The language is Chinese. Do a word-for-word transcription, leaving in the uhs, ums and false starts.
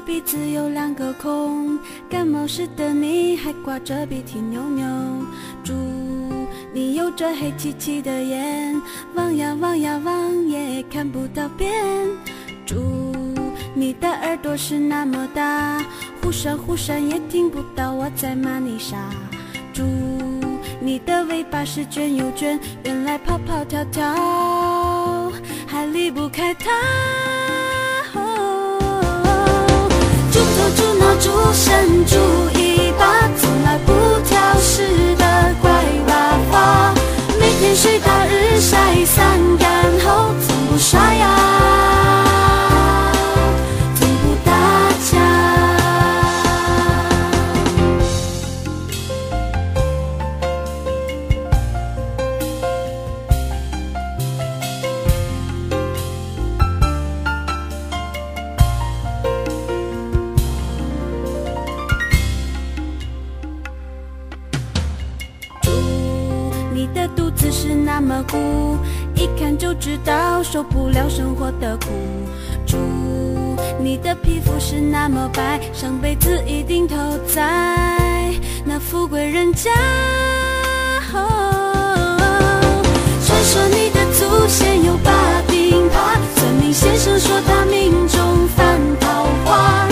鼻子有两个孔，感冒时的你还挂着鼻涕牛牛。祝你有着黑漆漆的眼，望呀望呀望也看不到边。祝你的耳朵是那么大，忽闪忽闪也听不到我在骂你傻。祝你的尾巴是卷又卷，原来跑跑跳跳还离不开它。猪头猪脑猪身猪尾巴，从来不挑食的乖娃娃，每天睡到日晒三竿后，从不刷牙，从不打架。你的肚子是那么鼓，一看就知道受不了生活的苦。祝你的皮肤是那么白，上辈子一定投在那富贵人家。哦，传说你的祖先有八丁耙，算命先生说他命中犯桃花。